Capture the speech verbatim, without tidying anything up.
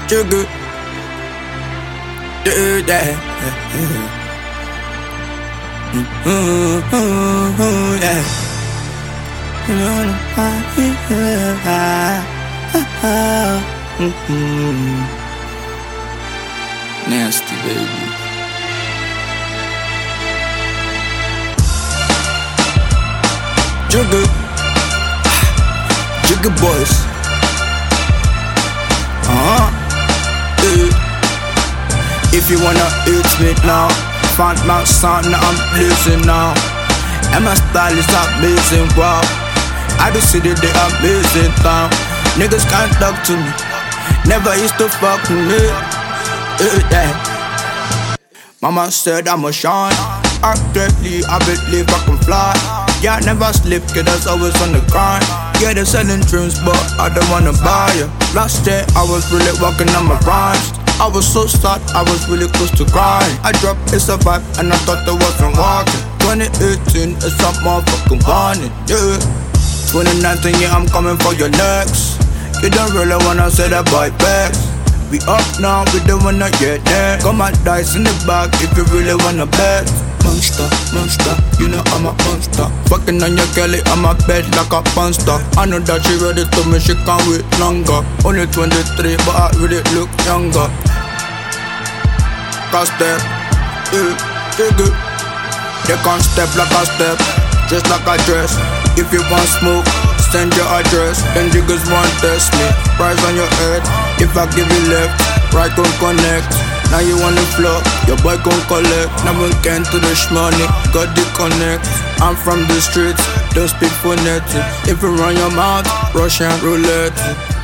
Jigga, do that. Mm-hmm, yeah. Mm-hmm. Nasty baby. Jigga, Jigga boys. Uh-huh. Uh. If you wanna eat me now, find my son, now I'm blazing now. And my style is amazing, wow. I do see that they amazing town. Niggas can't talk to me, never used to fuck with me. Uh, yeah. Mama said I'm a shine. Accurately, I believe I can fly. Yeah, I never sleep, kid, that's always on the grind. Yeah, they're selling dreams, but I don't wanna buy ya. Last year, I was really working on my rhymes. I was so sad, I was really close to crying. I dropped It's a Vibe, and I thought I wasn't walking. twenty eighteen, it's a motherfucking warning, yeah. twenty nineteen, yeah, I'm coming for your legs. You don't really wanna say that boy back. We up now, we don't wanna get there. Got my dice in the bag if you really wanna bet. Monster, monster, you know I'm a monster. Fucking on your Kelly, I'm a bed like a monster. I know that she ready to me, she can't wait longer. Only twenty-three, but I really look younger. Cause step, yeah, yeah, good. They can't step like I step, just like I dress. If you want smoke, send your address. Then niggas won't test me. Price on your head, if I give you left, right gon' connect. Now you on the floor, your boy gon' collect. Never can to the shmoney, got the connect. I'm from the streets, don't speak phonetic. If you run your mouth, Russian roulette.